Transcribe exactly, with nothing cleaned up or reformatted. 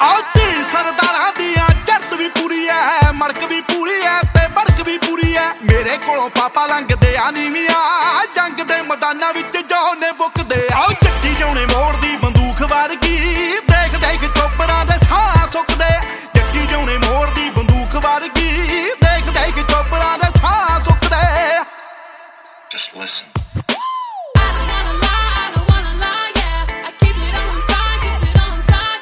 ਆਉਤੀ ਸਰਦਾਰਾਂ ਦੀਆਂ ਜਰਤ ਵੀ ਪੂਰੀ ਐ, ਮੜਕ ਵੀ ਪੂਰੀ ਐ ਤੇ ਬੜਕ ਵੀ ਪੂਰੀ ਐ। ਮੇਰੇ ਕੋਲੋਂ ਪਾਪਾ ਲੰਘਦੇ ਆ ਨੀਵੀਆਂ, ਜੰਗ ਦੇ ਮੈਦਾਨਾਂ ਵਿੱਚ ਜੋਨੇ ਬੁੱਕਦੇ ਆ। ਚੱਟੀ ਜਿਉਣੇ ਮੋੜਦੀ ਬੰਦੂਕ ਵਰਗੀ, ਦੇਖ ਦੇਖ ਚੋਪੜਾਂ ਦੇ ਸਾਹ ਸੁੱਕਦੇ। ਚੱਟੀ ਜਿਉਣੇ ਮੋੜਦੀ ਬੰਦੂਕ ਵਰਗੀ, ਦੇਖ ਦੇਖ ਚੋਪੜਾਂ ਦੇ ਸਾਹ ਸੁੱਕਦੇ। Just listen.